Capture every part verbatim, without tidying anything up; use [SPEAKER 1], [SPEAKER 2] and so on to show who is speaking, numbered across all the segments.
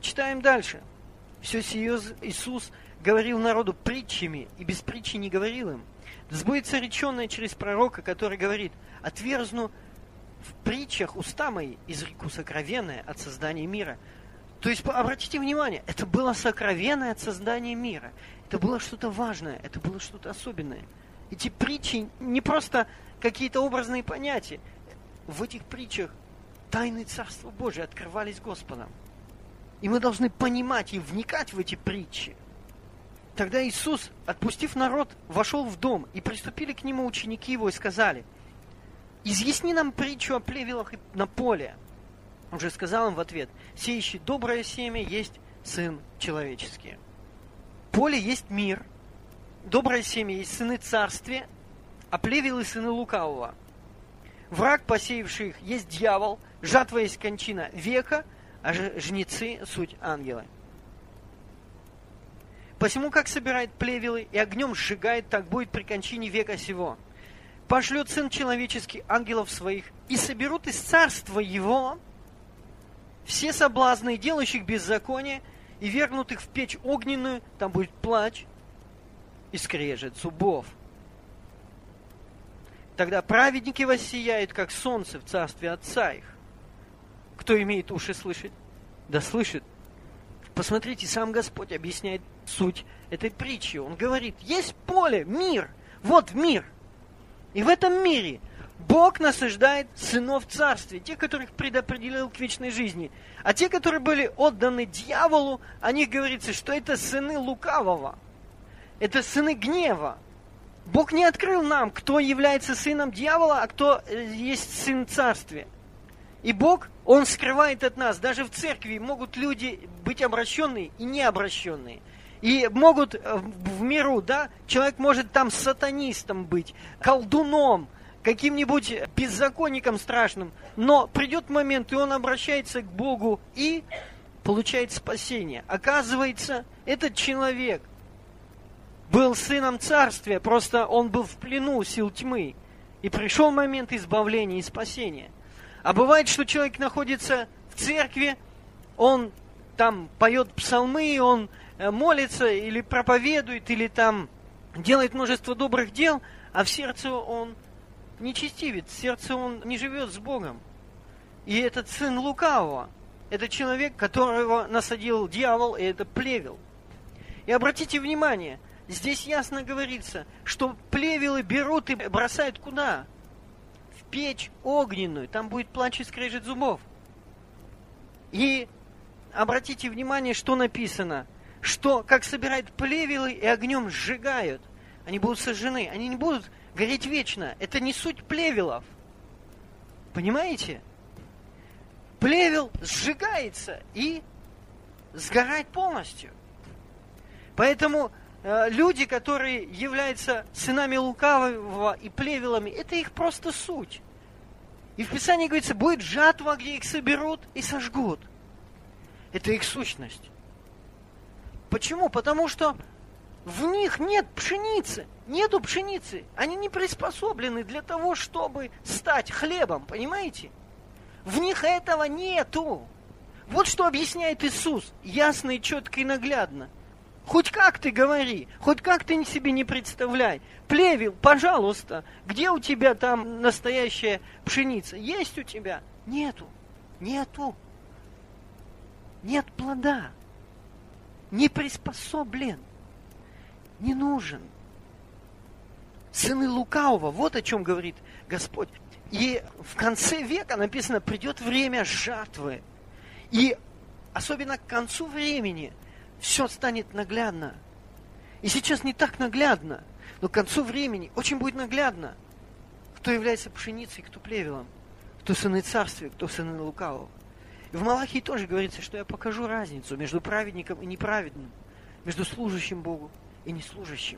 [SPEAKER 1] Читаем дальше. Все сие Иисус говорил народу притчами, и без притчи не говорил им. Сбудется реченное через пророка, который говорит: «Отверзну в притчах уста мои, изреку сокровенное от создания мира». То есть, обратите внимание, это было сокровенное от создания мира. Это было что-то важное, это было что-то особенное. Эти притчи не просто какие-то образные понятия. В этих притчах тайны Царства Божия открывались Господом. И мы должны понимать и вникать в эти притчи. Тогда Иисус, отпустив народ, вошел в дом, и приступили к нему ученики его и сказали: «Изъясни нам притчу о плевелах на поле». Он же сказал им в ответ: «Сеющий доброе семя есть Сын Человеческий». Поле есть мир, доброе семя есть сыны царствия, а плевелы сыны лукавого. Враг, посеявший их, есть дьявол, жатва есть кончина века, а жнецы – суть ангелы. Посему, как собирает плевелы и огнем сжигает, так будет при кончине века сего. Пошлет Сын Человеческий ангелов своих, и соберут из царства Его все соблазны делающих беззаконие, и вергнут их в печь огненную, там будет плач и скрежет зубов. Тогда праведники воссияют, как солнце в царстве Отца их. Кто имеет уши слышать, да слышит. Посмотрите, сам Господь объясняет суть этой притчи. Он говорит: есть поле, мир, вот мир. И в этом мире Бог насаждает сынов царствия, тех, которых предопределил к вечной жизни. А те, которые были отданы дьяволу, о них говорится, что это сыны лукавого, это сыны гнева. Бог не открыл нам, кто является сыном дьявола, а кто есть сын царствия. И Бог, Он скрывает от нас. Даже в церкви могут люди быть обращенные и необращенные. И могут в миру, да, человек может там сатанистом быть, колдуном, каким-нибудь беззаконником страшным. Но придет момент, и он обращается к Богу и получает спасение. Оказывается, этот человек был сыном царствия, просто он был в плену сил тьмы. И пришел момент избавления и спасения. А бывает, что человек находится в церкви, он там поет псалмы, он молится или проповедует, или там делает множество добрых дел, а в сердце он нечестивец, в сердце он не живет с Богом. И этот сын лукавого, это человек, которого насадил дьявол, и это плевел. И обратите внимание, здесь ясно говорится, что плевелы берут и бросают куда? В печь огненную, там будет плач и скрежет зубов. И обратите внимание, что написано, что как собирают плевелы и огнем сжигают, они будут сожжены, они не будут гореть вечно. Это не суть плевелов. Понимаете? Плевел сжигается и сгорает полностью. Поэтому э, люди, которые являются сынами лукавого и плевелами, это их просто суть. И в Писании говорится, будет жатва, где их соберут и сожгут. Это их сущность. Почему? Потому что в них нет пшеницы. Нету пшеницы. Они не приспособлены для того, чтобы стать хлебом. Понимаете? В них этого нету. Вот что объясняет Иисус. Ясно и четко и наглядно. Хоть как ты говори, хоть как ты себе не представляй. Плевел, пожалуйста, где у тебя там настоящая пшеница? Есть у тебя? Нету. Нету. Нет плода. Не приспособлен. Не нужен. Сыны лукавого, вот о чем говорит Господь. И в конце века написано, придет время жатвы. И особенно к концу времени все станет наглядно. И сейчас не так наглядно, но к концу времени очень будет наглядно, кто является пшеницей, кто плевелом, кто сыны царствия, кто сыны лукавого. И в Малахии тоже говорится, что я покажу разницу между праведником и неправедным, между служащим Богу и неслужащим.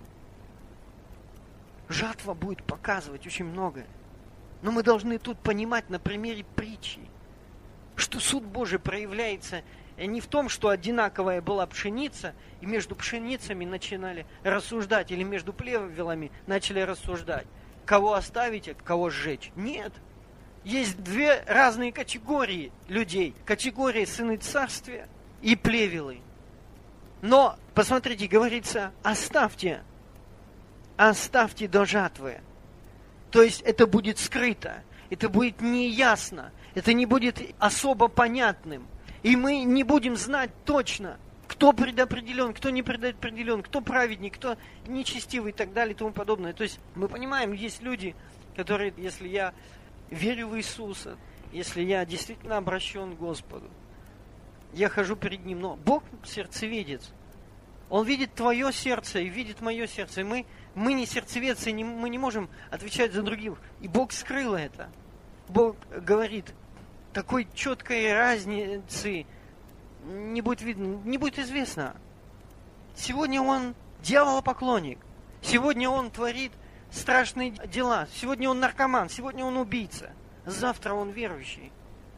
[SPEAKER 1] Жатва будет показывать очень многое. Но мы должны тут понимать на примере притчи, что суд Божий проявляется не в том, что одинаковая была пшеница, и между пшеницами начинали рассуждать, или между плевелами начали рассуждать, кого оставить, а кого сжечь. Нет. Есть две разные категории людей. Категория сыны царствия и плевелы. Но, посмотрите, говорится, оставьте, оставьте до жатвы. То есть это будет скрыто, это будет неясно, это не будет особо понятным. И мы не будем знать точно, кто предопределен, кто не предопределен, кто праведник, кто нечестивый и так далее и тому подобное. То есть мы понимаем, есть люди, которые, если я верю в Иисуса, если я действительно обращен к Господу, я хожу перед Ним, но Бог сердцеведец. Он видит твое сердце и видит мое сердце. И мы, мы не сердцеведцы, не, мы не можем отвечать за других. И Бог скрыл это. Бог говорит, такой четкой разницы не будет видно, не будет известно. Сегодня он дьяволопоклонник. Сегодня он творит страшные дела. Сегодня он наркоман. Сегодня он убийца. Завтра он верующий.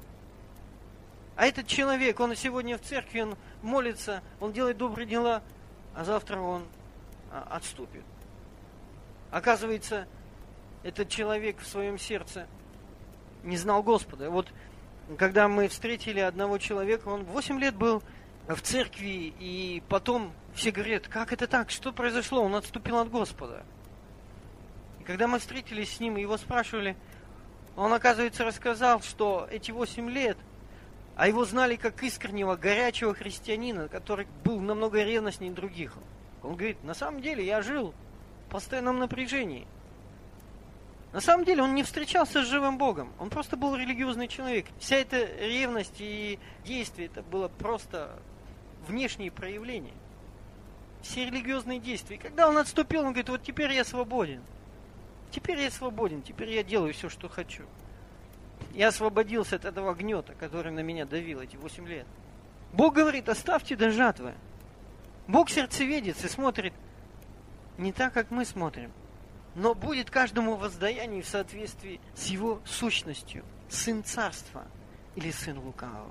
[SPEAKER 1] А этот человек, он сегодня в церкви, он молится, он делает добрые дела, а завтра он отступит. Оказывается, этот человек в своем сердце не знал Господа. Вот когда мы встретили одного человека, он восемь лет был в церкви, и потом все говорят, как это так, что произошло, он отступил от Господа. И когда мы встретились с ним и его спрашивали, он, оказывается, рассказал, что эти восемь лет, а его знали как искреннего, горячего христианина, который был намного ревностнее других. Он говорит, на самом деле я жил в постоянном напряжении. На самом деле он не встречался с живым Богом, он просто был религиозный человек. Вся эта ревность и действие, это было просто внешние проявления. Все религиозные действия. И когда он отступил, он говорит, вот теперь я свободен. Теперь я свободен, теперь я делаю все, что хочу. Я освободился от этого гнета, который на меня давил эти восемь лет. Бог говорит, оставьте до жатвы. Бог сердцеведец и смотрит не так, как мы смотрим, но будет каждому воздаяние в соответствии с его сущностью. Сын царства или сын лукавого.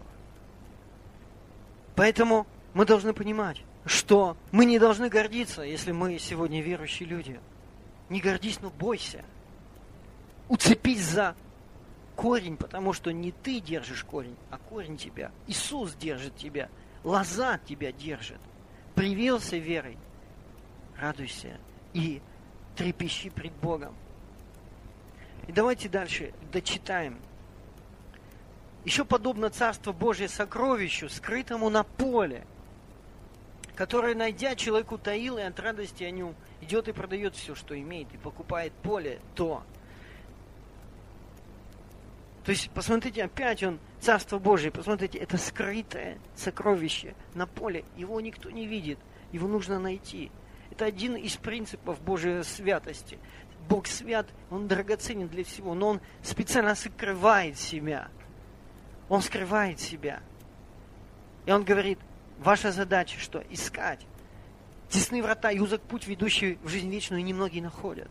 [SPEAKER 1] Поэтому мы должны понимать, что мы не должны гордиться, если мы сегодня верующие люди. Не гордись, но бойся. Уцепись за корень, потому что не ты держишь корень, а корень тебя. Иисус держит тебя. Лоза тебя держит. Привился верой. Радуйся и трепещи пред Богом. И давайте дальше дочитаем. Еще подобно Царство Божие сокровищу, скрытому на поле, которое, найдя, человек утаил, и от радости о нем идет и продает все, что имеет, и покупает поле то. То есть, посмотрите, опять он, Царство Божие, посмотрите, это скрытое сокровище на поле. Его никто не видит, его нужно найти. Это один из принципов Божьей святости. Бог свят, Он драгоценен для всего, но Он специально скрывает себя. Он скрывает себя. И Он говорит, ваша задача что? Искать. Тесны врата и узок путь, ведущий в жизнь вечную, и немногие находят.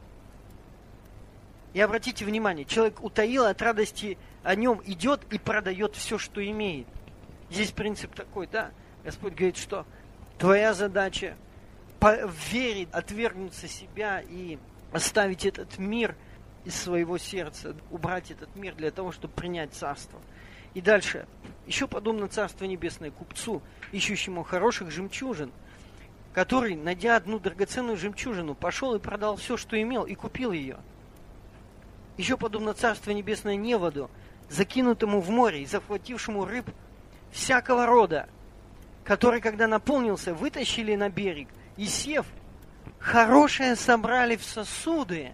[SPEAKER 1] И обратите внимание, человек утаил от радости о нем, идет и продает все, что имеет. Здесь принцип такой, да? Господь говорит, что твоя задача верить, отвергнуться себя и оставить этот мир из своего сердца, убрать этот мир для того, чтобы принять царство. И дальше, еще подобно Царство Небесное купцу, ищущему хороших жемчужин, который, найдя одну драгоценную жемчужину, пошел и продал все, что имел, и купил ее. Еще подобно Царство Небесное неводу, закинутому в море и захватившему рыб всякого рода, который, когда наполнился, вытащили на берег, и сев, хорошее собрали в сосуды,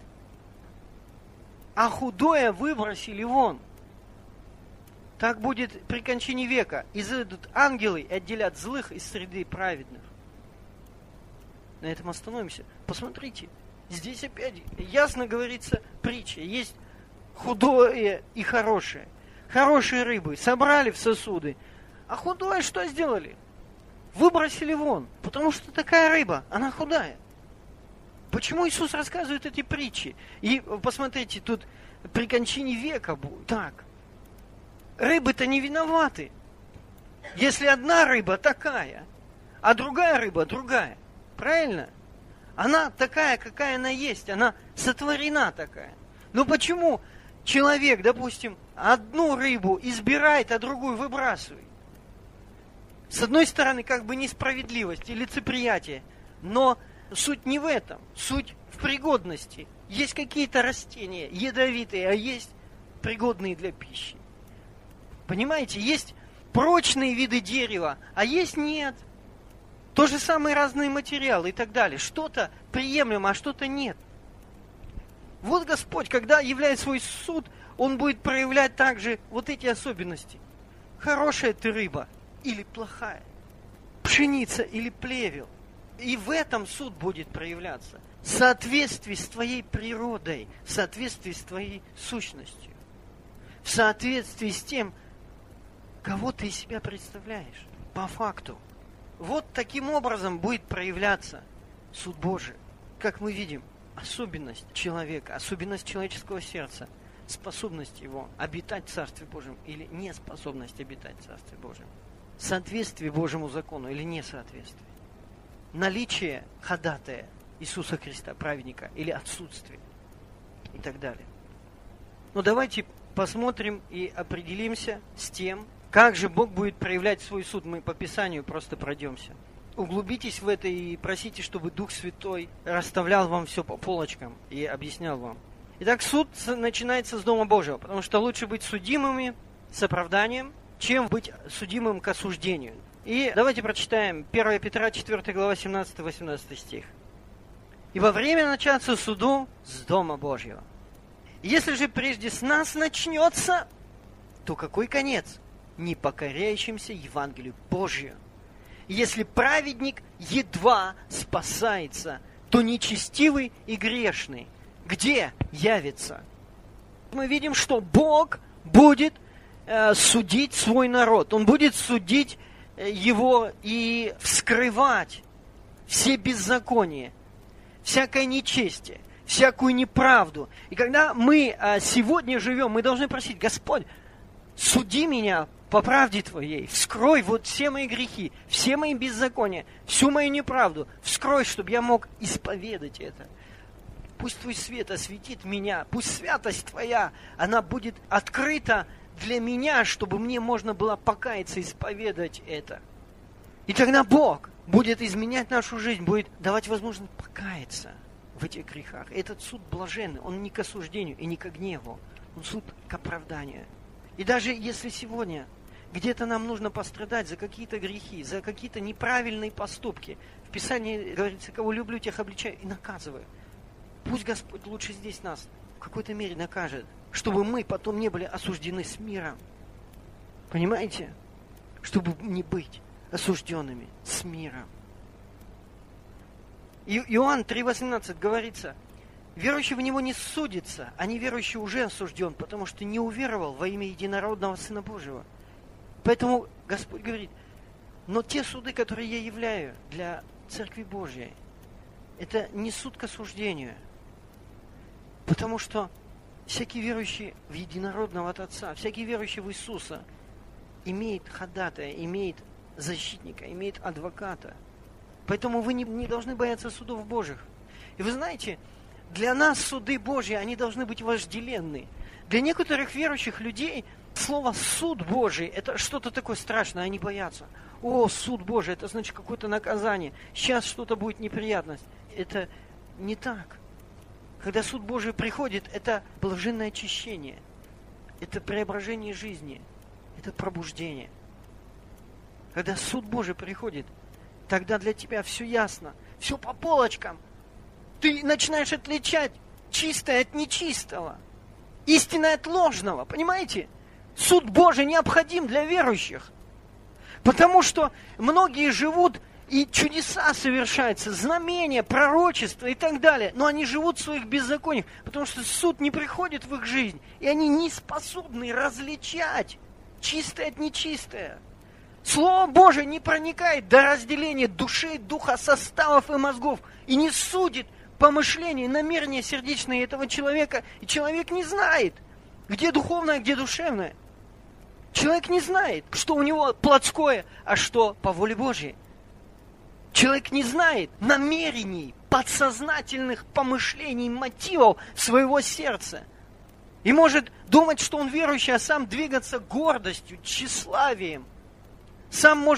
[SPEAKER 1] а худое выбросили вон. Так будет при кончине века. Изыдут ангелы и отделят злых из среды праведных. На этом остановимся. Посмотрите, здесь опять ясно говорится притча. Есть худое и хорошее. Хорошие рыбы собрали в сосуды, а худое что сделали? Выбросили вон, потому что такая рыба, она худая. Почему Иисус рассказывает эти притчи? И посмотрите, тут при кончине века будет так. Рыбы-то не виноваты. Если одна рыба такая, а другая рыба другая, правильно? Она такая, какая она есть, она сотворена такая. Но почему человек, допустим, одну рыбу избирает, а другую выбрасывает? С одной стороны, как бы несправедливость и лицеприятие, но суть не в этом, суть в пригодности. Есть какие-то растения ядовитые, а есть пригодные для пищи. Понимаете, есть прочные виды дерева, а есть нет. То же самое разные материалы и так далее. Что-то приемлемо, а что-то нет. Вот Господь, когда являет свой суд, Он будет проявлять также вот эти особенности. Хорошая ты рыба или плохая, пшеница или плевел. И в этом суд будет проявляться. В соответствии с твоей природой, в соответствии с твоей сущностью, в соответствии с тем, кого ты из себя представляешь, по факту. Вот таким образом будет проявляться суд Божий. Как мы видим, особенность человека, особенность человеческого сердца, способность его обитать в Царстве Божьем или неспособность обитать в Царстве Божьем, соответствие Божьему закону или несоответствие, наличие ходатая Иисуса Христа, праведника, или отсутствие и так далее. Но давайте посмотрим и определимся с тем, как же Бог будет проявлять свой суд. Мы по Писанию просто пройдемся. Углубитесь в это и просите, чтобы Дух Святой расставлял вам все по полочкам и объяснял вам. Итак, суд начинается с Дома Божьего, потому что лучше быть судимыми с оправданием, чем быть судимым к осуждению. И давайте прочитаем первое Петра четвёртая глава семнадцатый-восемнадцатый стих. «И во время начаться суду с Дома Божьего. Если же прежде с нас начнется, то какой конец? Непокоряющимся Евангелию Божию. Если праведник едва спасается, то нечестивый и грешный где явится?» Мы видим, что Бог будет э, судить свой народ. Он будет судить э, его и вскрывать все беззакония, всякое нечестие, всякую неправду. И когда мы э, сегодня живем, мы должны просить: Господь, суди меня по правде Твоей, вскрой вот все мои грехи, все мои беззакония, всю мою неправду, вскрой, чтобы я мог исповедать это. Пусть Твой свет осветит меня, пусть святость Твоя, она будет открыта для меня, чтобы мне можно было покаяться, исповедать это. И тогда Бог будет изменять нашу жизнь, будет давать возможность покаяться в этих грехах. Этот суд блаженный, он не к осуждению и не к гневу, он суд к оправданию. И даже если сегодня где-то нам нужно пострадать за какие-то грехи, за какие-то неправильные поступки, в Писании говорится: кого люблю, тех обличаю и наказываю. Пусть Господь лучше здесь нас в какой-то мере накажет, чтобы мы потом не были осуждены с миром. Понимаете? Чтобы не быть осужденными с миром. И Иоанн три восемнадцать говорится: верующий в Него не судится, а неверующий уже осужден, потому что не уверовал во имя единородного Сына Божьего. Поэтому Господь говорит: но те суды, которые я являю для Церкви Божьей, это не суд к осуждению. Потому что всякий верующий в единородного от Отца, всякий верующий в Иисуса имеет ходатая, имеет защитника, имеет адвоката. Поэтому вы не, не должны бояться судов Божьих. И вы знаете, для нас суды Божьи, они должны быть вожделенны. Для некоторых верующих людей слово «суд Божий» – это что-то такое страшное, они боятся. О, суд Божий – это значит какое-то наказание. Сейчас что-то будет неприятность. Это не так. Когда суд Божий приходит, это блаженное очищение, это преображение жизни, это пробуждение. Когда суд Божий приходит, тогда для тебя все ясно, все по полочкам. Ты начинаешь отличать чистое от нечистого, истинное от ложного, понимаете? Суд Божий необходим для верующих, потому что многие живут, и чудеса совершаются, знамения, пророчества и так далее. Но они живут в своих беззакониях, потому что суд не приходит в их жизнь. И они не способны различать чистое от нечистое. Слово Божие не проникает до разделения души, духа, составов и мозгов. И не судит помышления, намерения сердечные этого человека. И человек не знает, где духовное, где душевное. Человек не знает, что у него плотское, а что по воле Божьей. Человек не знает намерений, подсознательных помышлений, мотивов своего сердца. И может думать, что он верующий, а сам двигаться гордостью, тщеславием. Сам может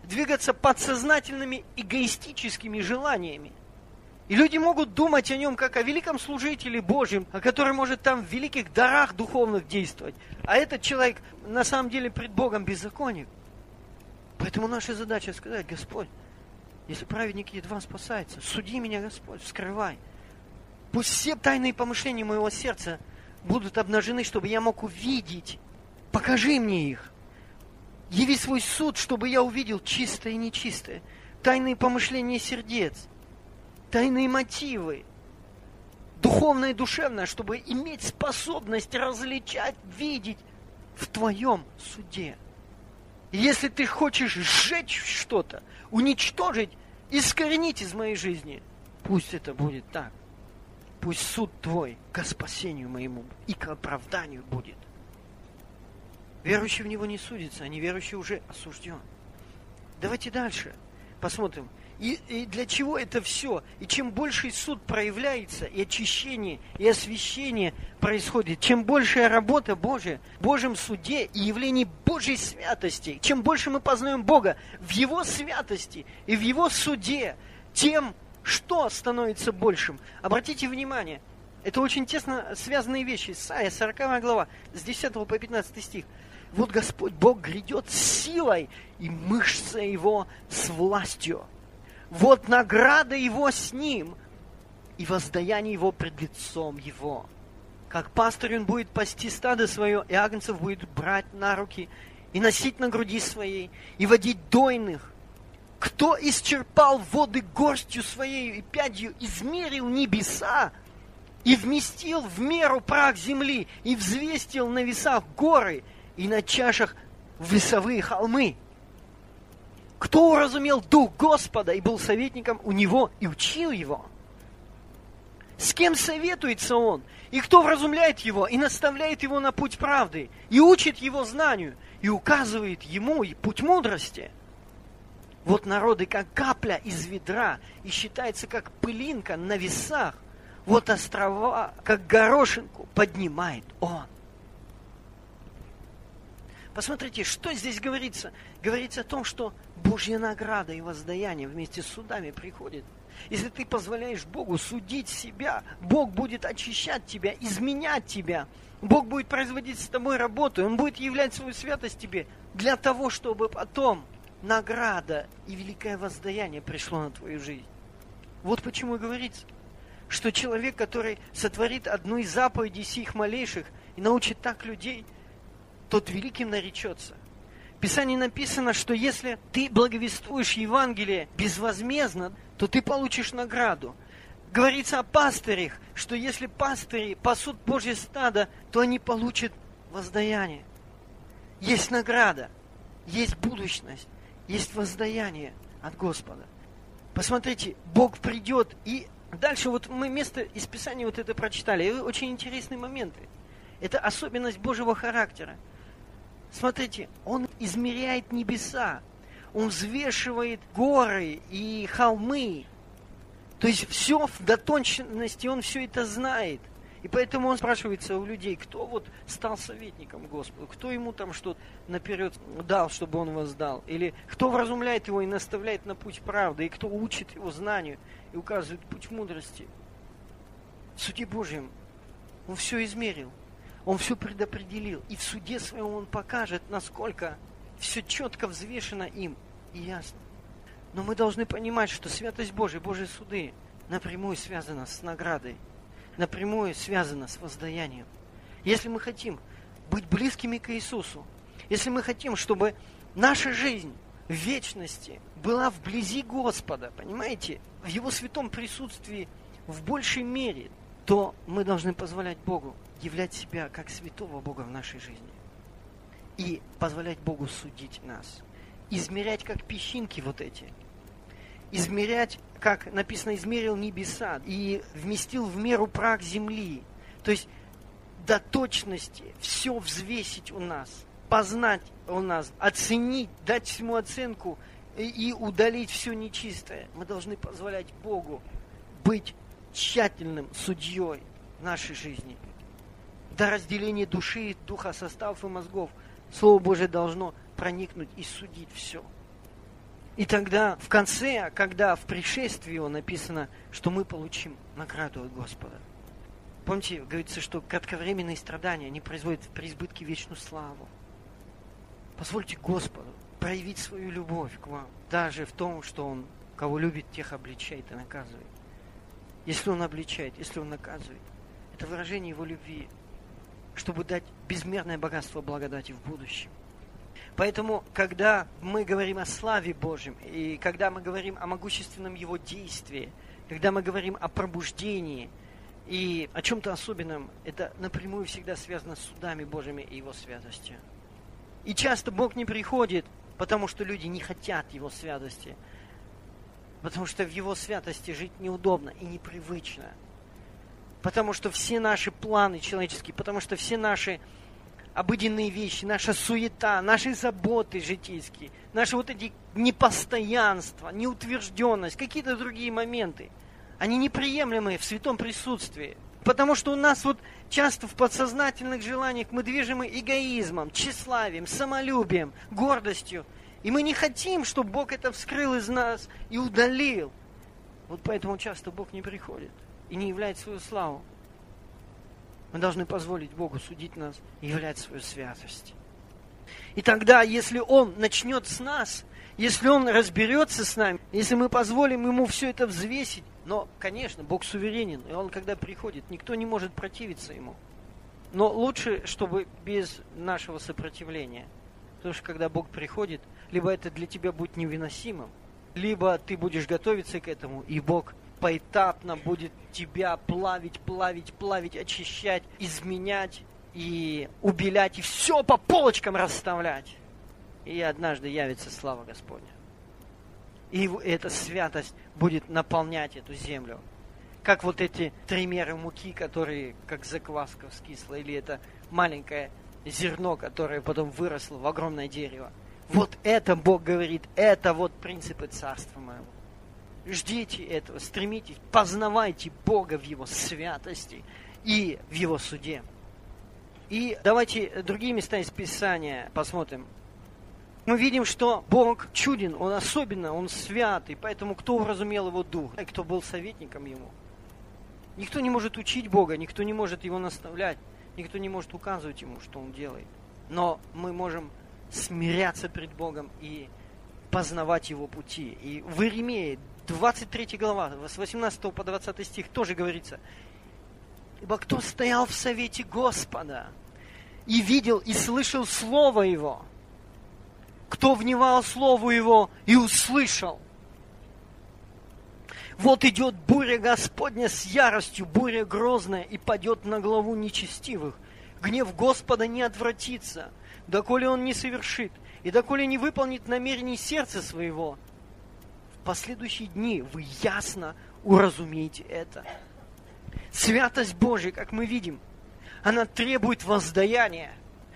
[SPEAKER 1] двигаться подсознательными эгоистическими желаниями. И люди могут думать о нем как о великом служителе Божьем, о котором может там в великих дарах духовных действовать. А этот человек на самом деле пред Богом беззаконник. Поэтому наша задача сказать: Господь, если праведник едва спасается, суди меня, Господь, вскрывай. Пусть все тайные помышления моего сердца будут обнажены, чтобы я мог увидеть. Покажи мне их. Яви свой суд, чтобы я увидел чистое и нечистое. Тайные помышления сердец. Тайные мотивы. Духовное и душевное, чтобы иметь способность различать, видеть в Твоем суде. И если Ты хочешь сжечь что-то, уничтожить, искоренить из моей жизни, пусть это будет так. Пусть суд Твой ко спасению моему и к оправданию будет. Верующий в Него не судится, а неверующий уже осужден. Давайте дальше посмотрим. И, и для чего это все? И чем больше суд проявляется, и очищение, и освящение происходит, чем большая работа Божия в Божьем суде и явлении Божьей святости, чем больше мы познаем Бога в Его святости и в Его суде, тем что становится большим? Обратите внимание, это очень тесно связанные вещи. Исайя, сороковая глава, с десятого по пятнадцатый стих. Вот Господь Бог грядет с силой, и мышца Его с властью. Вот награда Его с Ним, и воздаяние Его пред лицом Его. Как пастырь Он будет пасти стадо свое, и агнцев будет брать на руки, и носить на груди своей, и водить дойных. Кто исчерпал воды горстью своей и пядью, измерил небеса, и вместил в меру прах земли, и взвестил на весах горы, и на чашах весовые холмы. Кто уразумел дух Господа и был советником у Него и учил Его? С кем советуется Он? И кто вразумляет Его и наставляет Его на путь правды, и учит Его знанию, и указывает Ему путь мудрости? Вот народы, как капля из ведра, и считается, как пылинка на весах. Вот острова, как горошинку, поднимает Он. Посмотрите, что здесь говорится. Говорится о том, что Божья награда и воздаяние вместе с судами приходит. Если ты позволяешь Богу судить себя, Бог будет очищать тебя, изменять тебя. Бог будет производить с тобой работу, Он будет являть свою святость тебе для того, чтобы потом награда и великое воздаяние пришло на твою жизнь. Вот почему и говорится, что человек, который сотворит одну из заповедей сих малейших и научит так людей, тот великим наречется. В Писании написано, что если ты благовествуешь Евангелие безвозмездно, то ты получишь награду. Говорится о пастырях, что если пастыри пасут Божье стадо, то они получат воздаяние. Есть награда, есть будущность, есть воздаяние от Господа. Посмотрите, Бог придет, и дальше вот мы место из Писания вот это прочитали, и очень интересные моменты. Это особенность Божьего характера. Смотрите, Он измеряет небеса, Он взвешивает горы и холмы. То есть все в доточности, Он все это знает. И поэтому Он спрашивается у людей, кто вот стал советником Господу, кто ему там что-то наперед дал, чтобы Он воздал, или кто вразумляет его и наставляет на путь правды, и кто учит его знанию и указывает путь мудрости. В суде Божьем Он все измерил. Он все предопределил. И в суде своем Он покажет, насколько все четко взвешено им и ясно. Но мы должны понимать, что святость Божия, Божьи суды напрямую связана с наградой, напрямую связана с воздаянием. Если мы хотим быть близкими к Иисусу, если мы хотим, чтобы наша жизнь в вечности была вблизи Господа, понимаете, в Его святом присутствии в большей мере, то мы должны позволять Богу являть себя как святого Бога в нашей жизни. И позволять Богу судить нас. Измерять как песчинки вот эти. Измерять, как написано, измерил небеса и вместил в меру прах земли. То есть до точности все взвесить у нас, познать у нас, оценить, дать всему оценку и, и удалить все нечистое. Мы должны позволять Богу быть тщательным судьей в нашей жизни. До разделения души, духа, составов и мозгов Слово Божие должно проникнуть и судить все. И тогда в конце, когда в пришествии Его написано, что мы получим награду от Господа. Помните, говорится, что кратковременные страдания, они производят в преизбытке вечную славу. Позвольте Господу проявить свою любовь к вам, даже в том, что Он, кого любит, тех обличает и наказывает. Если Он обличает, если Он наказывает, это выражение Его любви, чтобы дать безмерное богатство благодати в будущем. Поэтому, когда мы говорим о славе Божьем, и когда мы говорим о могущественном Его действии, когда мы говорим о пробуждении и о чем-то особенном, это напрямую всегда связано с судами Божьими и Его святостью. И часто Бог не приходит, потому что люди не хотят Его святости, потому что в Его святости жить неудобно и непривычно, потому что все наши планы человеческие, потому что все наши обыденные вещи, наша суета, наши заботы житейские, наши вот эти непостоянства, неутвержденность, какие-то другие моменты, они неприемлемы в святом присутствии. Потому что у нас вот часто в подсознательных желаниях мы движимы эгоизмом, тщеславием, самолюбием, гордостью. И мы не хотим, чтобы Бог это вскрыл из нас и удалил. Вот поэтому часто Бог не приходит и не являет свою славу. Мы должны позволить Богу судить нас и являть свою святость. И тогда, если Он начнет с нас, если Он разберется с нами, если мы позволим Ему все это взвесить, но, конечно, Бог суверенен, и Он, когда приходит, никто не может противиться Ему. Но лучше, чтобы без нашего сопротивления. Потому что, когда Бог приходит, либо это для тебя будет невыносимым, либо ты будешь готовиться к этому, и Бог поэтапно будет тебя плавить, плавить, плавить, очищать, изменять и убелять, и все по полочкам расставлять. И однажды явится слава Господня. И эта святость будет наполнять эту землю. Как вот эти три меры муки, которые как закваска вскисла, или это маленькое зерно, которое потом выросло в огромное дерево. Вот это Бог говорит, это вот принципы Царства Моего. Ждите этого, стремитесь, познавайте Бога в Его святости и в Его суде. И давайте другие места из Писания посмотрим. Мы видим, что Бог чуден, Он особенно, Он святый, поэтому кто уразумел Его дух, и кто был советником Ему. Никто не может учить Бога, никто не может Его наставлять, никто не может указывать Ему, что Он делает. Но мы можем смиряться пред Богом и познавать Его пути. И в Иеремии, двадцать третья глава, с восемнадцатого по двадцатый стих тоже говорится: «Ибо кто стоял в совете Господа и видел и слышал Слово Его, кто внимал Слову Его и услышал. Вот идет буря Господня с яростью, буря грозная, и падет на главу нечестивых. Гнев Господа не отвратится, доколе Он не совершит, и доколе не выполнит намерений сердца своего. В последующие дни вы ясно уразумеете это». Святость Божья, как мы видим, она требует воздаяния.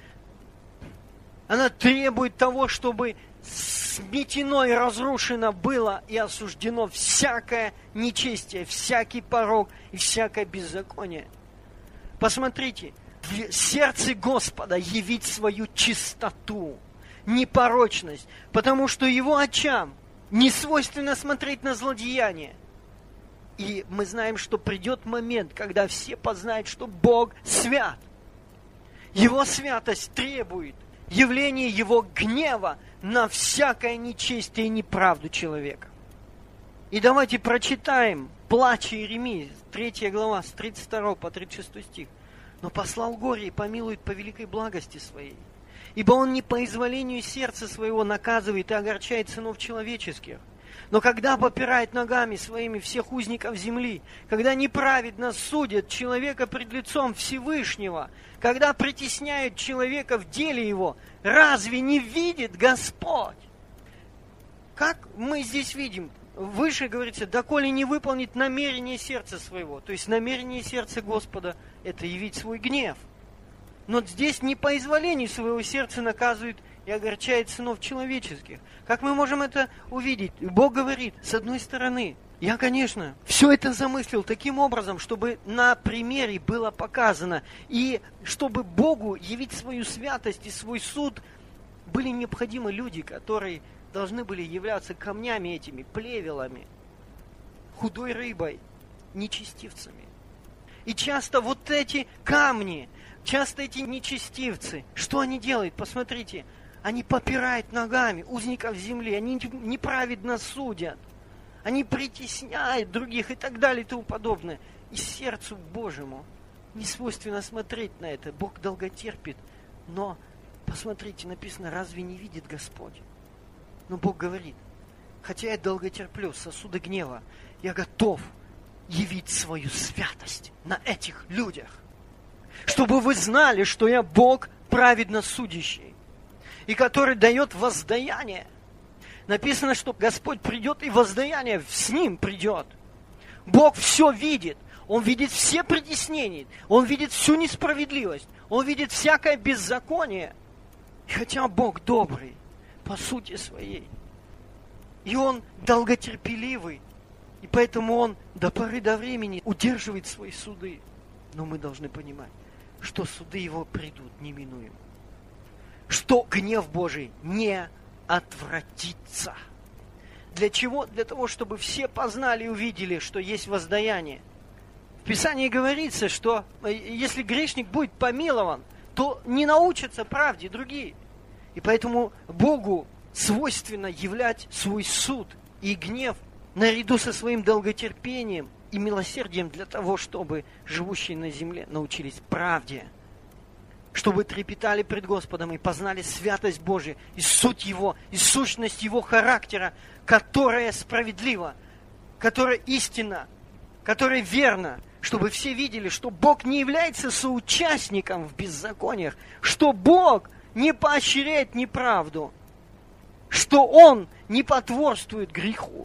[SPEAKER 1] Она требует того, чтобы сметено и разрушено было и осуждено всякое нечестие, всякий порок и всякое беззаконие. Посмотрите, в сердце Господа явить свою чистоту, непорочность, потому что Его очам не свойственно смотреть на злодеяние. И мы знаем, что придет момент, когда все познают, что Бог свят. Его святость требует явления Его гнева на всякое нечестие и неправду человека. И давайте прочитаем плач Иеремии, третья глава, с тридцать второго по тридцать шестой стих. «Но послал горе и помилует по великой благости Своей, ибо Он не по изволению сердца своего наказывает и огорчает сынов человеческих. Но когда попирает ногами своими всех узников земли, когда неправедно судят человека пред лицом Всевышнего, когда притесняют человека в деле его, разве не видит Господь?» Как мы здесь видим? Выше говорится: «доколе не выполнит намерение сердца своего». То есть намерение сердца Господа – это явить свой гнев. Но здесь не по изволению своего сердца наказывает и огорчает сынов человеческих. Как мы можем это увидеть? Бог говорит, с одной стороны, я, конечно, все это замыслил таким образом, чтобы на примере было показано, и чтобы Богу явить свою святость и свой суд, были необходимы люди, которые должны были являться камнями этими, плевелами, худой рыбой, нечестивцами. И часто вот эти камни, часто эти нечестивцы, что они делают? Посмотрите, они попирают ногами узников земли, они неправедно судят, они притесняют других и так далее и тому подобное. И сердцу Божьему не свойственно смотреть на это. Бог долготерпит, но посмотрите, написано, разве не видит Господь? Но Бог говорит, хотя я долготерплю сосуды гнева, я готов явить свою святость на этих людях, чтобы вы знали, что я Бог праведно судящий, и который дает воздаяние. Написано, что Господь придет, и воздаяние с Ним придет. Бог все видит. Он видит все притеснения. Он видит всю несправедливость. Он видит всякое беззаконие. И хотя Бог добрый, по сути своей, и Он долготерпеливый, и поэтому Он до поры до времени удерживает свои суды. Но мы должны понимать, что суды Его придут неминуемо. Что гнев Божий не отвратится. Для чего? Для того, чтобы все познали и увидели, что есть воздаяние. В Писании говорится, что если грешник будет помилован, то не научатся правде другие. И поэтому Богу свойственно являть свой суд и гнев наряду со своим долготерпением и милосердием для того, чтобы живущие на земле научились правде, чтобы трепетали пред Господом и познали святость Божию, и суть Его, и сущность Его характера, которая справедлива, которая истинна, которая верна, чтобы все видели, что Бог не является соучастником в беззакониях, что Бог не поощряет неправду, что Он не потворствует греху.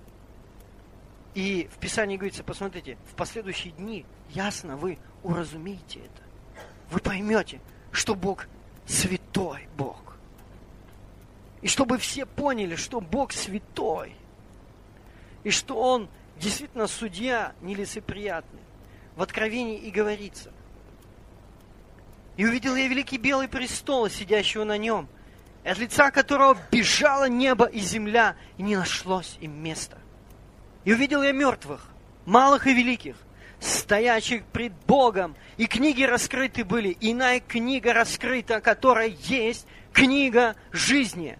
[SPEAKER 1] И в Писании говорится, посмотрите, в последующие дни ясно вы уразумеете это. Вы поймете, что Бог святой Бог. И чтобы все поняли, что Бог святой. И что Он действительно судья нелицеприятный. В Откровении и говорится. И увидел я великий белый престол, сидящего на нем, и от лица которого бежало небо и земля, и не нашлось им места. И увидел я мертвых, малых и великих, стоящих пред Богом, и книги раскрыты были, и иная книга раскрыта, которая есть книга жизни.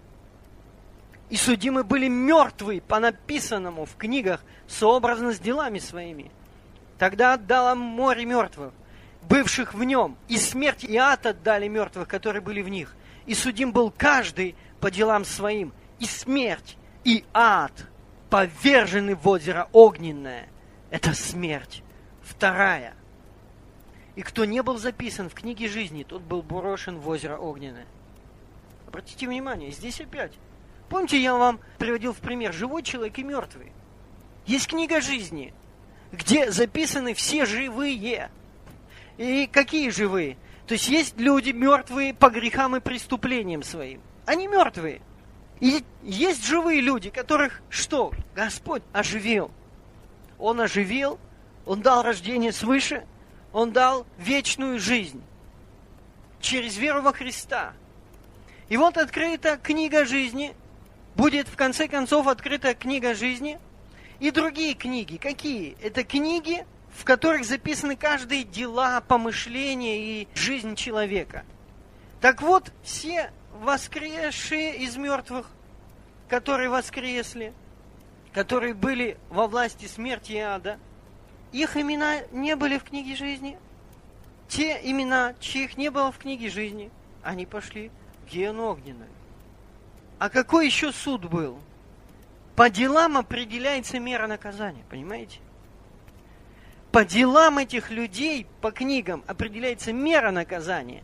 [SPEAKER 1] И судимы были мертвые по написанному в книгах сообразно с делами своими. Тогда отдало море мертвых, бывших в нем, и смерть и ад отдали мертвых, которые были в них. И судим был каждый по делам своим, и смерть, и ад повержены в озеро огненное. Это смерть вторая. И кто не был записан в книге жизни, тот был брошен в озеро огненное. Обратите внимание, здесь опять. Помните, я вам приводил в пример живой человек и мертвый. Есть книга жизни, где записаны все живые. И какие живые? То есть есть люди мертвые по грехам и преступлениям своим. Они мертвые. И есть живые люди, которых что? Господь оживил. Он оживил, Он дал рождение свыше, Он дал вечную жизнь через веру во Христа. И вот открыта книга жизни, будет в конце концов открыта книга жизни и другие книги. Какие? Это книги, в которых записаны каждые дела, помышления и жизнь человека. Так вот, все воскресшие из мертвых, которые воскресли, которые были во власти смерти и ада, их имена не были в книге жизни. Те имена, чьих не было в книге жизни, они пошли в гиену огненную. А какой еще суд был? По делам определяется мера наказания, понимаете? По делам этих людей, по книгам, определяется мера наказания.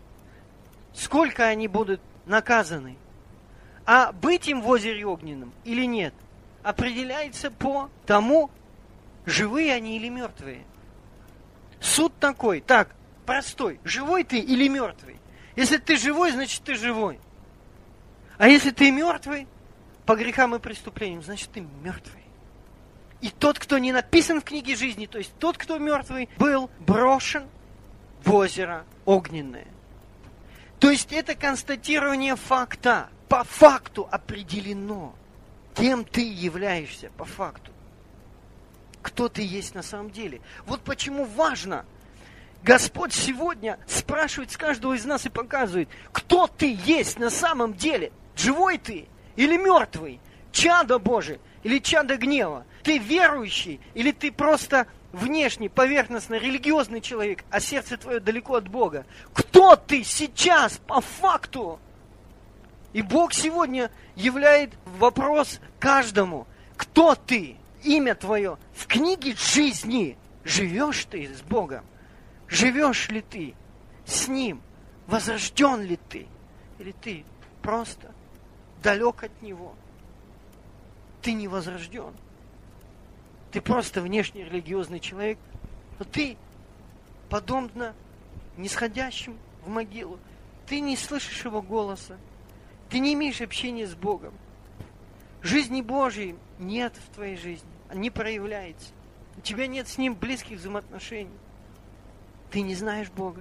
[SPEAKER 1] Сколько они будут наказаны. А быть им в озере огненном или нет, определяется по тому, живые они или мертвые. Суд такой, так, простой, живой ты или мертвый. Если ты живой, значит ты живой. А если ты мертвый, по грехам и преступлениям, значит ты мертвый. И тот, кто не написан в книге жизни, то есть тот, кто мертвый, был брошен в озеро огненное. То есть это констатирование факта. по факту определено, кем ты являешься по факту. Кто ты есть на самом деле. Вот почему важно. Господь сегодня спрашивает с каждого из нас и показывает, кто ты есть на самом деле. Живой ты или мертвый? Чадо Божие или чадо гнева? Ты верующий или ты просто внешний, поверхностно религиозный человек, а сердце твое далеко от Бога? Кто ты сейчас по факту? И Бог сегодня являет вопрос каждому. Кто ты? Имя твое в книге жизни. Живешь ты с Богом? Живешь ли ты с Ним? Возрожден ли ты? Или ты просто далек от Него? Ты не возрожден. Ты просто внешне религиозный человек, но ты подобно нисходящим в могилу. Ты не слышишь Его голоса. Ты не имеешь общения с Богом. Жизни Божьей нет в твоей жизни. Она не проявляется. У тебя нет с Ним близких взаимоотношений. Ты не знаешь Бога.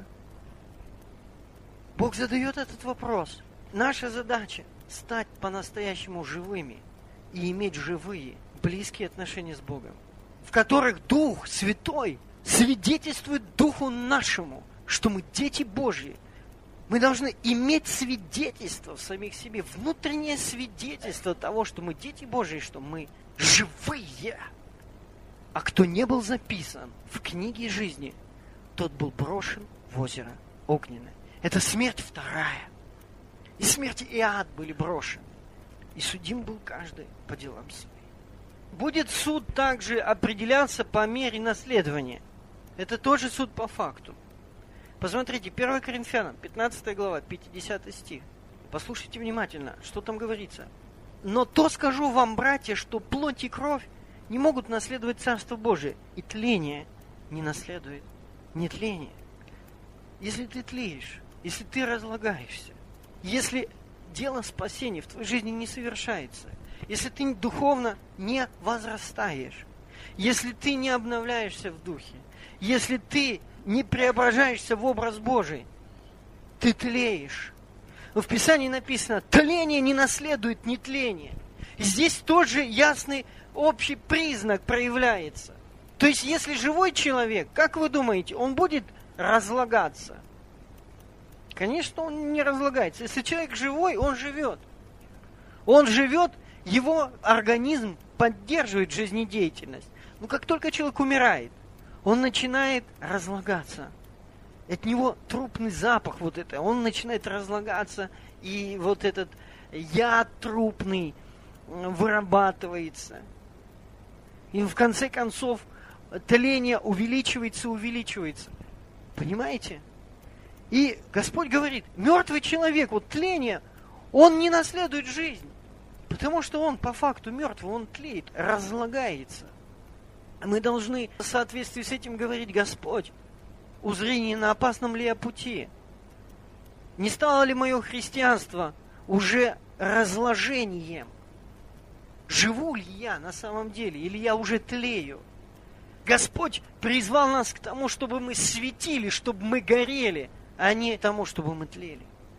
[SPEAKER 1] Бог задает этот вопрос. Наша задача стать по-настоящему живыми и иметь живые, близкие отношения с Богом, в которых Дух Святой свидетельствует Духу нашему, что мы дети Божьи. Мы должны иметь свидетельство в самих себе, внутреннее свидетельство того, что мы дети Божьи, что мы живые. А кто не был записан в книге жизни, тот был брошен в озеро огненное. Это смерть вторая. И смерть и ад были брошены. И судим был каждый по делам своим. Будет суд также определяться по мере наследования. Это тоже суд по факту. Посмотрите, первое Коринфянам, пятнадцатая глава, пятидесятый стих. Послушайте внимательно, что там говорится. «Но то скажу вам, братья, что плоть и кровь не могут наследовать Царство Божие, и тление не наследует нетление». Если ты тлеешь, если ты разлагаешься, если дело спасения в твоей жизни не совершается, если ты духовно не возрастаешь, если ты не обновляешься в духе, если ты не преображаешься в образ Божий, ты тлеешь. Но в Писании написано, тление не наследует нетление. И здесь тоже ясный общий признак проявляется. То есть, если живой человек, как вы думаете, он будет разлагаться? Конечно, он не разлагается. Если человек живой, он живет. Он живет, его организм поддерживает жизнедеятельность. Но как только человек умирает, он начинает разлагаться. От него трупный запах вот это, он начинает разлагаться, и вот этот яд трупный вырабатывается. И в конце концов тление увеличивается, увеличивается. Понимаете? И Господь говорит, мертвый человек, вот тление, он не наследует жизнь. Потому что он по факту мертвый, он тлеет, разлагается. Мы должны в соответствии с этим говорить, Господь, узрение на опасном ли я пути? Не стало ли мое христианство уже разложением? Живу ли я на самом деле, или я уже тлею? Господь призвал нас к тому, чтобы мы светили, чтобы мы горели, а не тому, чтобы мы тлели.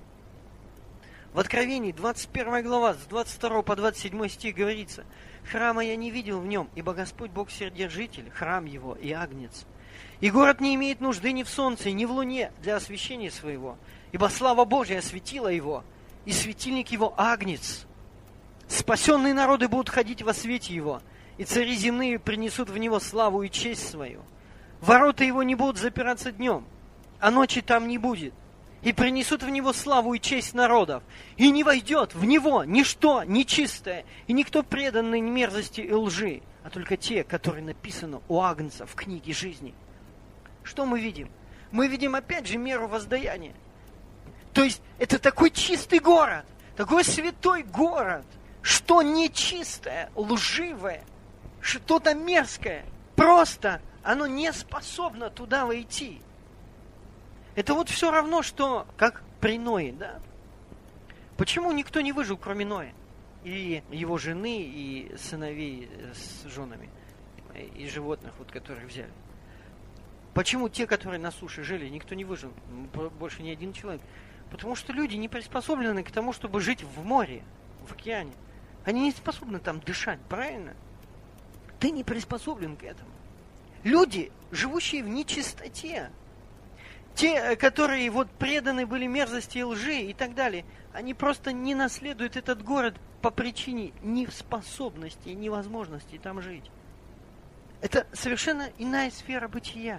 [SPEAKER 1] В Откровении, двадцать первая глава, с двадцать второго по двадцать седьмой стих говорится, «Храма я не видел в нем, ибо Господь Бог Вседержитель, храм его и агнец. И город не имеет нужды ни в солнце, ни в луне для освещения своего, ибо слава Божия осветила его, и светильник его агнец. Спасенные народы будут ходить во свете его, и цари земные принесут в него славу и честь свою. Ворота его не будут запираться днем, а ночи там не будет. И принесут в него славу и честь народов. И не войдет в него ничто нечистое, и никто преданный мерзости и лжи, а только те, которые написаны у Агнца в книге жизни». Что мы видим? Мы видим опять же меру воздаяния. То есть это такой чистый город, такой святой город, что нечистое, лживое, что-то мерзкое, просто оно не способно туда войти. Это вот все равно, что как при Ное, да? Почему никто не выжил, кроме Ноя? И его жены, и сыновей с женами, и животных, вот, которых взяли. Почему те, которые на суше жили, никто не выжил? Больше ни один человек. Потому что люди не приспособлены к тому, чтобы жить в море, в океане. Они не способны там дышать, правильно? Ты не приспособлен к этому. Люди, живущие в нечистоте, те, которые вот преданы были мерзости и лжи и так далее, они просто не наследуют этот город по причине неспособности, невозможности там жить. Это совершенно иная сфера бытия.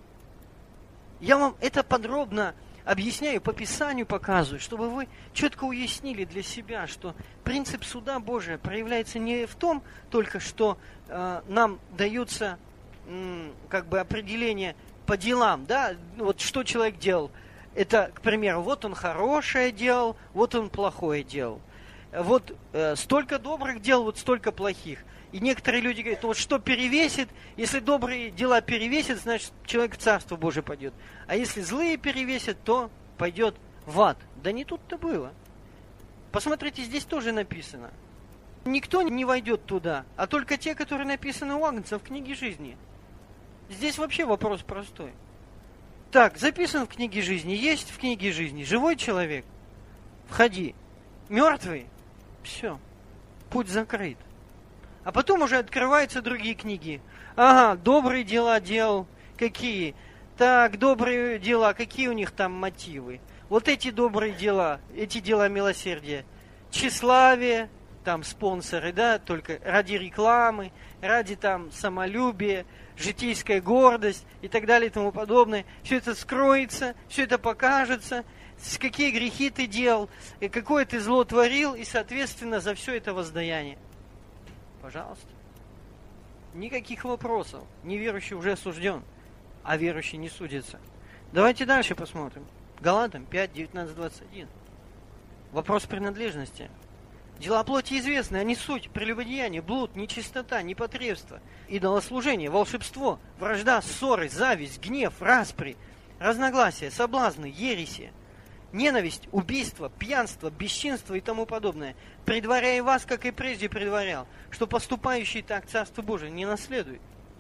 [SPEAKER 1] Я вам это подробно объясняю, по Писанию показываю, чтобы вы четко уяснили для себя, что принцип суда Божия проявляется не в том только, что э, нам даются м, как бы определения по делам, да, вот что человек делал. Это, к примеру, вот он хорошее делал, вот он плохое делал. Вот э, столько добрых дел, вот столько плохих. И некоторые люди говорят, вот что перевесит, если добрые дела перевесят, значит человек в Царство Божие пойдет. А если злые перевесят, то пойдет в ад. Да не тут-то было. Посмотрите, здесь тоже написано. Никто не войдет туда, а только те, которые написаны у Агнца в книге жизни. Здесь вообще вопрос простой. Так, записан в книге жизни, есть в книге жизни. Живой человек, входи. Мертвый, все, путь закрыт. А потом уже открываются другие книги. Ага, добрые дела делал. Какие? Так, добрые дела, какие у них там мотивы? Вот эти добрые дела, эти дела милосердия. Тщеславие, там спонсоры, да, только ради рекламы, ради там самолюбия, житейская гордость и так далее и тому подобное. Все это скроется, все это покажется, какие грехи ты делал, и какое ты зло творил, и, соответственно, за все это воздаяние. Пожалуйста. Никаких вопросов. Неверующий уже осужден, а верующий не судится. Давайте дальше посмотрим. Галатам пять, девятнадцать, двадцать один. Вопрос принадлежности. Дела плоти известны, они суть: прелюбодеяние, блуд, нечистота, непотребство, идолослужение, волшебство, вражда, ссоры, зависть, гнев, распри, разногласия, соблазны, ереси, ненависть, убийство, пьянство, бесчинство и тому подобное, предваряя вас, как и прежде предварял, что поступающий так Царство Божие не наследует.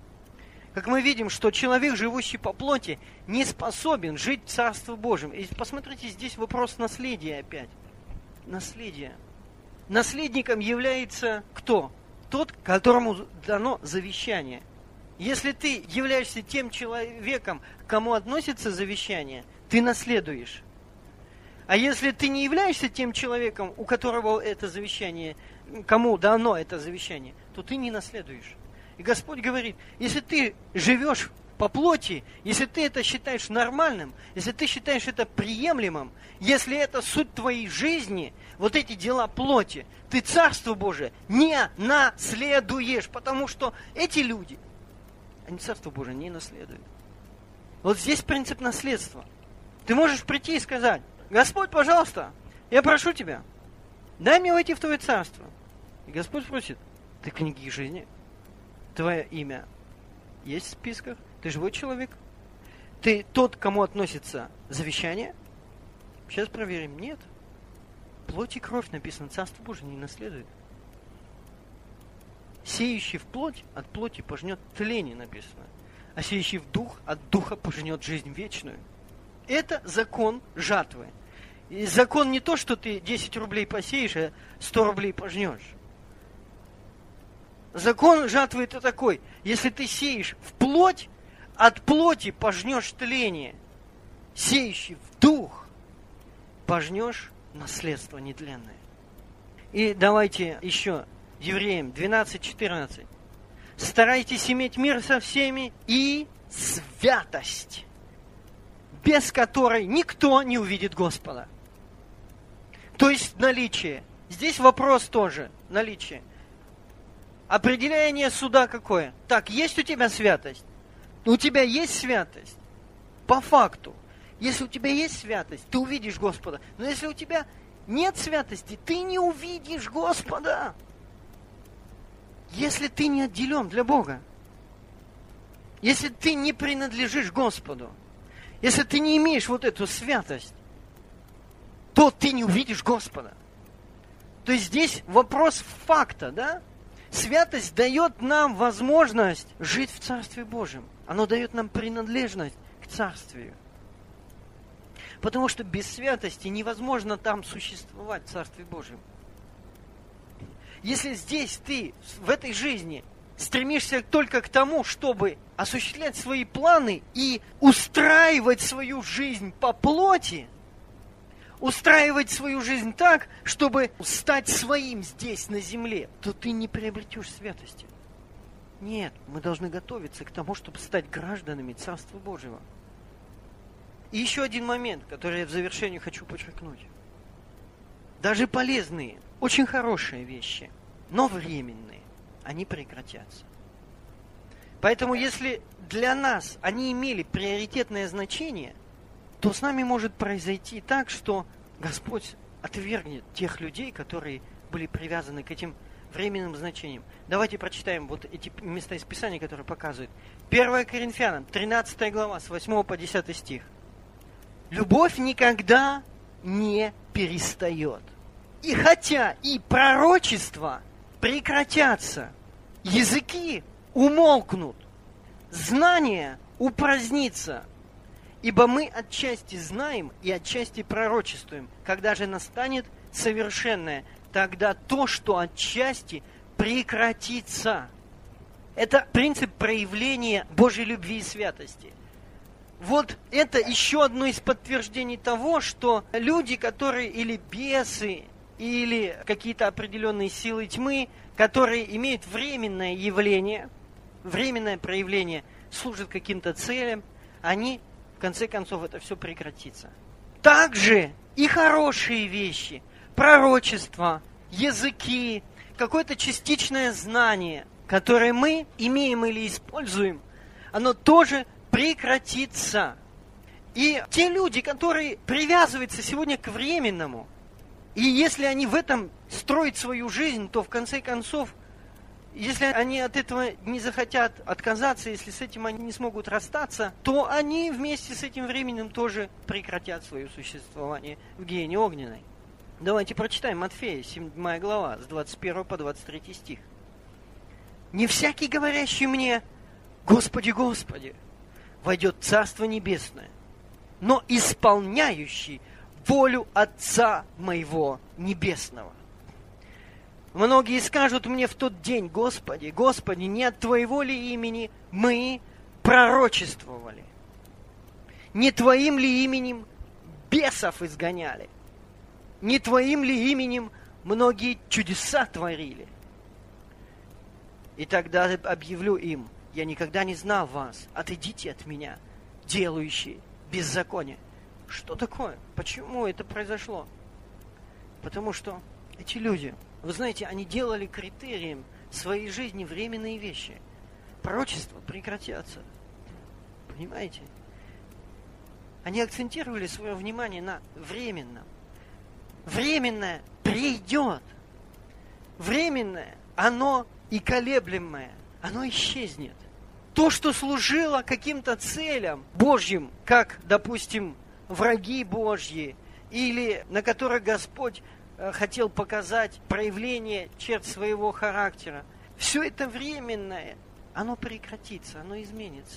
[SPEAKER 1] Как мы видим, что человек, живущий по плоти, не способен жить в Царстве Божьем. И посмотрите, здесь вопрос наследия опять. Наследие. Наследником является кто? Тот, которому дано завещание. Если ты являешься тем человеком, к кому относится завещание, ты наследуешь. А если ты не являешься тем человеком, у которого это завещание, кому дано это завещание, то ты не наследуешь. И Господь говорит, если ты живешь по плоти, если ты это считаешь нормальным, если ты считаешь это приемлемым, если это суть твоей жизни, вот эти дела плоти, ты Царство Божие не наследуешь, потому что эти люди, они Царство Божие не наследуют. Вот здесь принцип наследства. Ты можешь прийти и сказать, Господь, пожалуйста, я прошу тебя, дай мне войти в Твое Царство. И Господь спросит, ты в книге жизни? Твое имя есть в списках? Ты живой человек? Ты тот, к кому относится завещание? Сейчас проверим. Нет. Плоть и кровь написано, Царство Божие не наследует. Сеющий в плоть от плоти пожнет тление, написано. А сеющий в дух от духа пожнет жизнь вечную. Это закон жатвы. И закон не то, что ты десять рублей посеешь, а сто рублей пожнешь. Закон жатвы это такой. Если ты сеешь в плоть, от плоти пожнешь тление. Сеющий в дух пожнешь наследство нетленное. И давайте еще Евреям двенадцать четырнадцать. Старайтесь иметь мир со всеми и святость, без которой никто не увидит Господа. То есть наличие. Здесь вопрос тоже. Наличие. Определение суда какое? Так, есть у тебя святость? У тебя есть святость? По факту. Если у тебя есть святость, ты увидишь Господа. Но если у тебя нет святости, ты не увидишь Господа. Если ты не отделен для Бога. Если ты не принадлежишь Господу. Если ты не имеешь вот эту святость, то ты не увидишь Господа. То есть здесь вопрос факта, да? Святость дает нам возможность жить в Царстве Божьем. Оно дает нам принадлежность к Царствию. Потому что без святости невозможно там существовать в Царстве Божьем. Если здесь ты, в этой жизни, стремишься только к тому, чтобы осуществлять свои планы и устраивать свою жизнь по плоти, устраивать свою жизнь так, чтобы стать своим здесь, на земле, то ты не приобретешь святости. Нет, мы должны готовиться к тому, чтобы стать гражданами Царства Божьего. И еще один момент, который я в завершении хочу подчеркнуть. Даже полезные, очень хорошие вещи, но временные, они прекратятся. Поэтому если для нас они имели приоритетное значение, то с нами может произойти так, что Господь отвергнет тех людей, которые были привязаны к этим временным значениям. Давайте прочитаем вот эти места из Писания, которые показывают. первое Коринфянам, тринадцатая глава, с восьмого по десятый стих. «Любовь никогда не перестает. И хотя и пророчества прекратятся, языки умолкнут, знание упразднится, ибо мы отчасти знаем и отчасти пророчествуем. Когда же настанет совершенное, тогда то, что отчасти, прекратится». Это принцип проявления Божьей любви и святости. Вот это еще одно из подтверждений того, что люди, которые или бесы, или какие-то определенные силы тьмы, которые имеют временное явление, временное проявление, служат каким-то целям, они, в конце концов, это все прекратится. Также и хорошие вещи, пророчества, языки, какое-то частичное знание, которое мы имеем или используем, оно тоже прекратится. И те люди, которые привязываются сегодня к временному, и если они в этом строят свою жизнь, то в конце концов, если они от этого не захотят отказаться, если с этим они не смогут расстаться, то они вместе с этим временем тоже прекратят свое существование в гиене огненной. Давайте прочитаем Матфея, седьмая глава, с двадцать первого по двадцать третий стих. «Не всякий, говорящий мне: Господи, Господи, войдет в Царство Небесное, но исполняющий волю Отца моего Небесного. Многие скажут мне в тот день: Господи, Господи, не от Твоего ли имени мы пророчествовали? Не Твоим ли именем бесов изгоняли? Не Твоим ли именем многие чудеса творили? И тогда объявлю им: я никогда не знал вас, отойдите от меня, делающие беззаконие». Что такое? Почему это произошло? Потому что эти люди, вы знаете, они делали критерием своей жизни временные вещи. Пророчества прекратятся. Понимаете? Они акцентировали свое внимание на временном. Временное придет. Временное, оно и колеблемое, оно исчезнет. То, что служило каким-то целям Божьим, как, допустим, враги Божьи, или на которых Господь э, хотел показать проявление черт своего характера, все это временное, оно прекратится, оно изменится.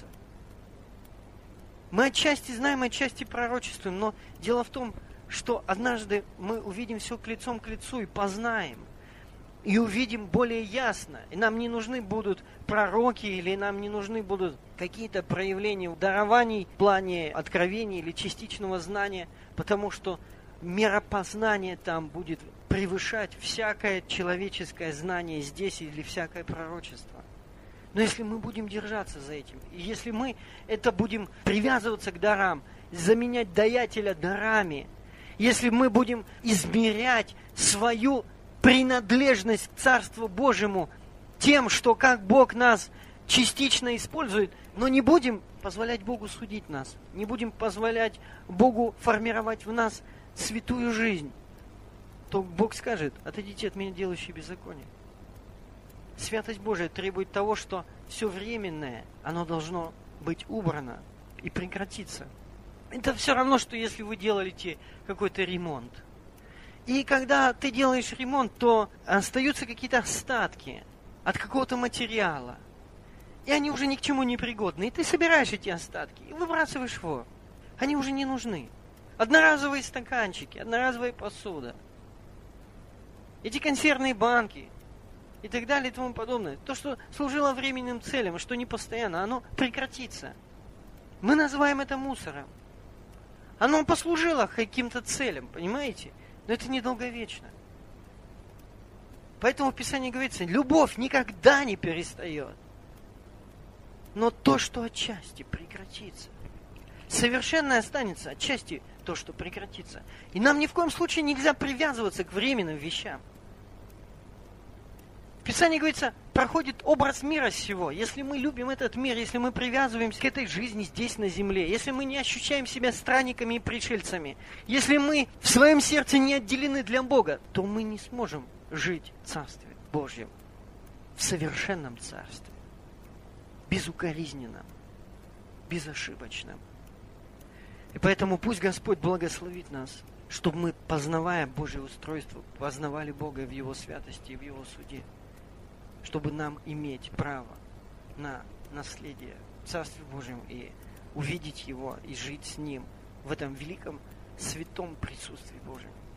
[SPEAKER 1] Мы отчасти знаем, отчасти пророчествуем, но дело в том, что однажды мы увидим все лицом к лицу и познаем, и увидим более ясно. И нам не нужны будут пророки, или нам не нужны будут какие-то проявления дарований в плане откровения или частичного знания, потому что миропознание там будет превышать всякое человеческое знание здесь или всякое пророчество. Но если мы будем держаться за этим, и если мы это будем привязываться к дарам, заменять даятеля дарами, если мы будем измерять свою принадлежность к Царству Божьему тем, что как Бог нас частично использует, но не будем позволять Богу судить нас, не будем позволять Богу формировать в нас святую жизнь, то Бог скажет: отойдите от меня, делающие беззаконие. Святость Божия требует того, что все временное, оно должно быть убрано и прекратиться. Это все равно, что если вы делаете какой-то ремонт. И когда ты делаешь ремонт, то остаются какие-то остатки от какого-то материала. И они уже ни к чему не пригодны. И ты собираешь эти остатки и выбрасываешь в воду. Они уже не нужны. Одноразовые стаканчики, одноразовая посуда. Эти консервные банки и так далее и тому подобное. То, что служило временным целям, что не постоянно, оно прекратится. Мы называем это мусором. Оно послужило каким-то целям, понимаете? Но это недолговечно. Поэтому в Писании говорится, любовь никогда не перестает. Но то, что отчасти прекратится. Совершенно останется отчасти то, что прекратится. И нам ни в коем случае нельзя привязываться к временным вещам. В Писании говорится, проходит образ мира сего. Если мы любим этот мир, если мы привязываемся к этой жизни здесь на земле, если мы не ощущаем себя странниками и пришельцами, если мы в своем сердце не отделены для Бога, то мы не сможем жить в Царстве Божьем, в совершенном Царстве, безукоризненном, безошибочном. И поэтому пусть Господь благословит нас, чтобы мы, познавая Божье устройство, познавали Бога в Его святости и в Его суде, чтобы нам иметь право на наследие в Царстве Божьем и увидеть Его и жить с Ним в этом великом святом присутствии Божьем.